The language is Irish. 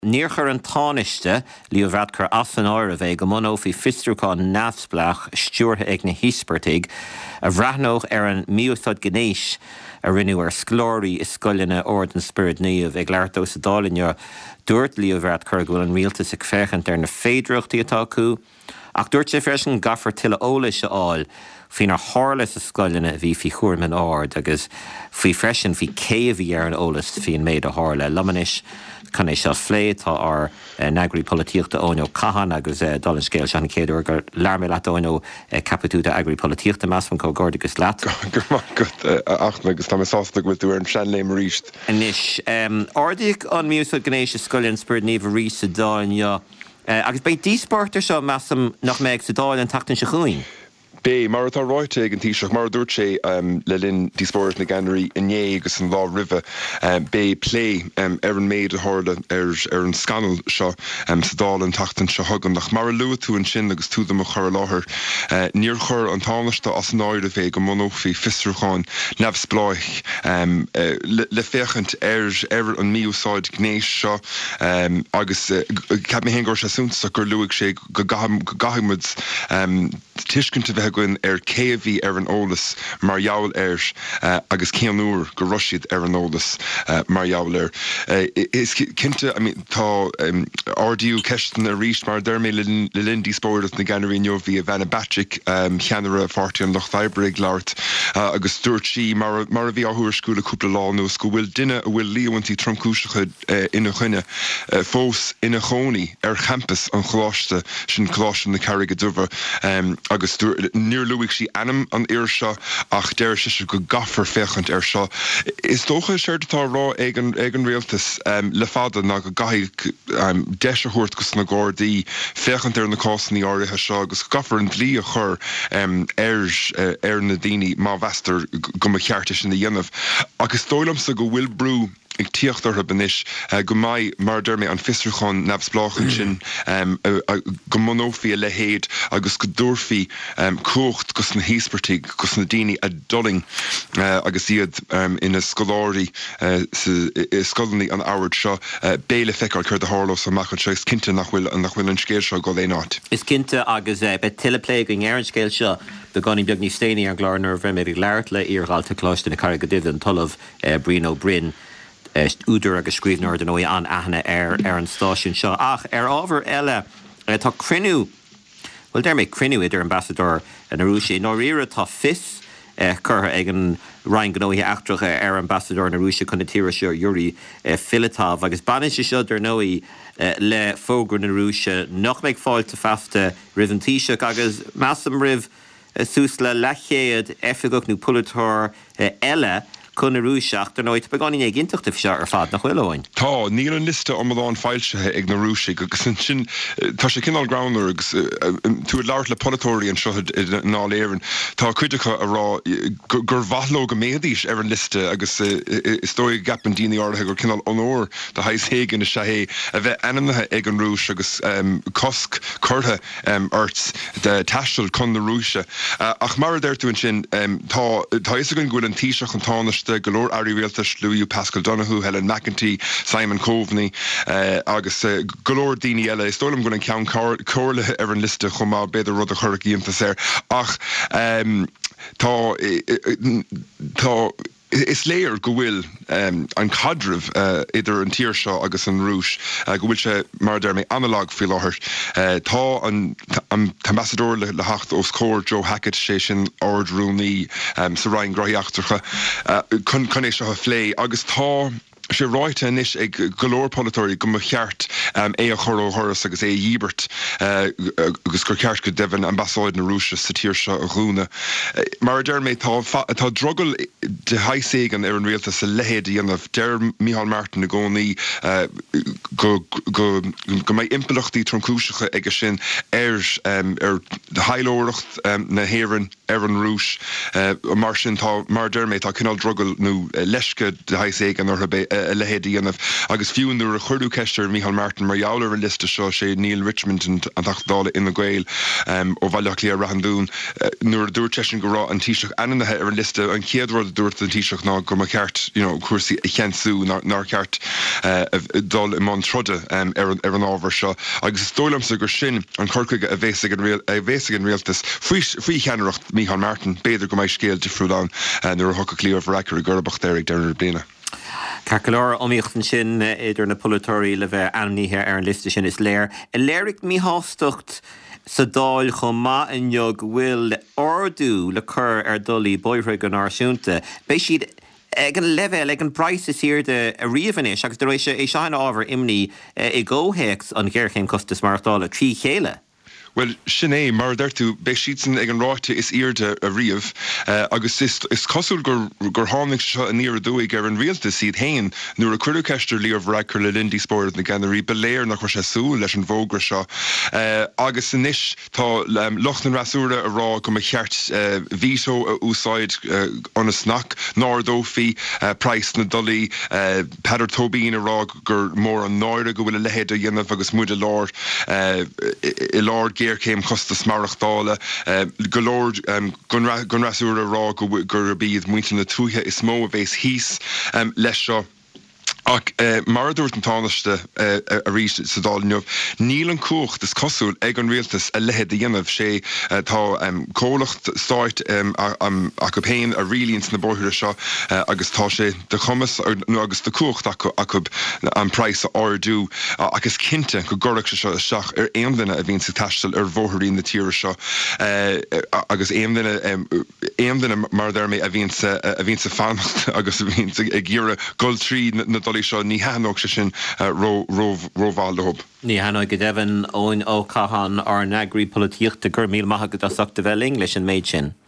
Níorchar an táiste líomhreat chur as an áir a bheith go mó fhí fistruúáin neamhsplach stúrtha ag na híspartaigh a bhreathnóch ar an míothad gnéis a rinneú ar sclóirí is scoilena ord an spirit níomh ag leirtó sa dálinne dúirt líomhreat chur go bhfuil an rialtas ag fechant ar na féidireachtaí atá acu, ach dúirt sé freisin gafar tuile óla se áil Fhín ar hála sa scoilena bhí fi chuirman ard agus fhí freisin hí céimhí ar an ólas fhíon méid a hála. Lamanis can é seo phléad tá ar neagraí polítíochta óneo cahan agus dal an scéil seanna céadú gur learmé leat óneo capitúta agraí polítíochta measman có gordagus leat. Gur má go achnagus tá sásta go dú ar an seanléim ríist. Inis, ordaigh an miúsad gnééis scoilinn spirit níomh rí sa dáin agus beidh díspáirtar seo measam nach méid sa dáil an tatan se chuin. Bé mar atá ráite ag an tíiseach mar dúirt sé le linn díspóirt na gannarí inné agus an lá rimhe bé plé ar an méid a hála ar an scanal seo sa dáil an tatan se hagan nach mar luú tú an sin agus túda a chur láthair níor chur an táneiste as an áir a bheith go monófií fistruúáin neamhspláich le féchant ar an míúsáid gnééis seo agus ceap mé hengur seúnta gur luigh sé go gahamid tuiscinnta bheith goin ar céimhí ar an ólas mar jaall agus céanúr go roisiad ar an ólas mar jaall Is cinnte tá ardíú ceistan a ríist mar dermé le linn díspóirt na gannarío bhí a bhena batric cheanara fáirtí an Loch Fibrig leart agus dúirt sí mar a bhí áthúir scúla cúpla lá nó go bhfuil duine a bhfuil líomhaintí tromcúisecha ina chuine fós ina chónaí ar campus an chláiste sin chláiste na carige duha agus níor luigh sí anam an ir seo ach deir se go gafar féchant ar seo. Is dócha seirtatá rá ag an réaltas le fada ná go gaigh deisiúirt gus na Gardaí féchant ar na cásanní áirithe seo agus gafar an dlí a chur ar na daoine má bhestar go mo cheartta sin na dhéanamh. Agus dóilamsa go bhfuil brú ag tíochttar banis go mai mar dermé an fistruúáin neamhspláchan sin go monófií le héad agus go dúrfií cócht gus na híspartaigh gus na daoine a doling agus iad ina scoláirí scoilnaí an áhard seo béle feicáil chuir de hálós a machchan seo is cinnte nach bhfuil an scéil seo go léáit. Is cinnte agus be tiilepléig an ar an scéil seo do ganí beag ní stéine an gláirnar bheith méid leirt le íorgháilta cláiste na carige duibh an talamh Brino Bryn úidir agus scríbhneir den óí an aithne ar an stáisiún seo. Ach ar ábhar eile tá crinú, bhfuil der méid crinú idir ambassador na Rússia nó riire tá fis chutha ag an Ryan gnóí achtracha ar ambassador na Rússia chun na tíire seo Yuri Filatov agus banis seo der nóí le fógra na Rússia nach méid fáilte festa rihantíiseach agus measam rih sús le lechéad efigach nó pullatóir eile chun na Rúiseach der nóid beganí ag intachta seo ar fad nach bhfuil. Tá níl an liste am an fáilsethe ag na Rússia agus sin tá sé cinál groundar agus tú leart le polytóirí an seo ná léireann tá cuidecha a rá gur bhathló go méadís ar an liste agus is dói gap an daoine áirithe gur cinál onóir de hais héig in na sehé a bheith anamnathe ag an Rúis agus cosc curtha arts de taisteal chun na Rússia ach mar d'irtúin sin tá is gon gúil an tíiseach an táneiste golóir airí rialtas Louis Pascal Donoghue, Helen McEntee, Simon Coveney agus golóir daoine eile. Is dólam gon an ceann cóirlathe ar an liste chumá beidir rud a chuirc íontas ach tá is léir go bhfuil an cadrih idir an tíir seo agus an Rúis go bhfuil sé mar dermé analog fi láthir. Tá an ambassador le hacht os cóir Joe Hackett sé sin ardrúnaí sa Ryan groíachtarcha chun é seo a phlé agus tá sé ráite inis ag golóir polytóirí go cheart a choró thoras agus dhíbert agus gur ceart go deimhin ambassáid na Rússia sa tíir seo a rúna. Mar dermé tá drogel de haiségan ar an réaltas sa lehéad dhéanamh deir Micheál Martin na gcónaí go mbeidh impelachtaí tromcúisecha ag sin ar de heilóireacht na héireann ar an Rúis mar sin tá mar dermé tá cinál drogel nó leisce de haiségan ar lehéad dhéanamh agus fiúnú a chuirú ceistir Micheál Martin Martin mar jouler liste seo sé Neil Richmond an tachtdála ina Gael ó bhailach lí rahandún nuair dúir tesin go rá an tíiseach ananathe ar an liste an céadhar dúirt an tíiseach ná go ceart cuasaí cheansú nar ceart dul i man trode ar an ábhar seo agus is dólamsa gur sin an corcaige a bhéasig an réaltas faoi cheannacht Micheál Martin beidir go mbeidh scéal difriúdáin nuair a thuca clíomh reicir i gcurbach déirigh deir bliana. Carcaláir omíochtan sin idir na polatóirí le bheith anníthe ar an liste sin is léir. I léirigh mí hástocht sa dáil chun má inneog bhfuil ordú le cur ar dulí boithre an áisiúnta. Béis siad ag an level, ag an price is here de a riomhanis, agus der é seán ábhar imní I ggóhéics an ggheirchéim costas marachtála trí chéile. Well, sinné mar dertu beisiitsen ag an ráte is irde a riamh agus is cosúil gur hánig seo a níor dúig ar an rialta siad hain nuair a cuireachceistir líomh reicir le lindí spóir na ganarí beléir nach chu sé sú leis an bhógra seo agus in isis tá lochnan rasúra a rá go a cheart víso a úsáid an a snack nárdófií price na dolí Pedar Tobín a rá gur mór an náire go bhfuil a lehéad a dhéanamh agus muid a lár I lár géir céim costas marachtála golóir gon rasúra rá gur bíad muinte na túthe is mó a bhééis híos leis seo. Ach mar dúirt an tánaiste a rís sa dálinneomh, níl an cócht is cosúil ag an rialtas a lehead a dhéanamh sé tá cólacht stáit a go péin a rilíonn na bóithre seo agus tá sé de chumas agus de cócht acu an price a ardú agus cinnte go gcóraach se seo seach ar aondaine a bhíonn sa taistil ar bmhóthirí na tíre seo agus aondaine mar dermé a bhíonn sa fannacht agus a bhíonn ag ggéire gold trí na dolí seo ní hanóg se sin róháil le hub. Ní hanóg go devan óin ó cahan ar an agri políochta gur míl maithe go dasachta bheith leis an méid sin.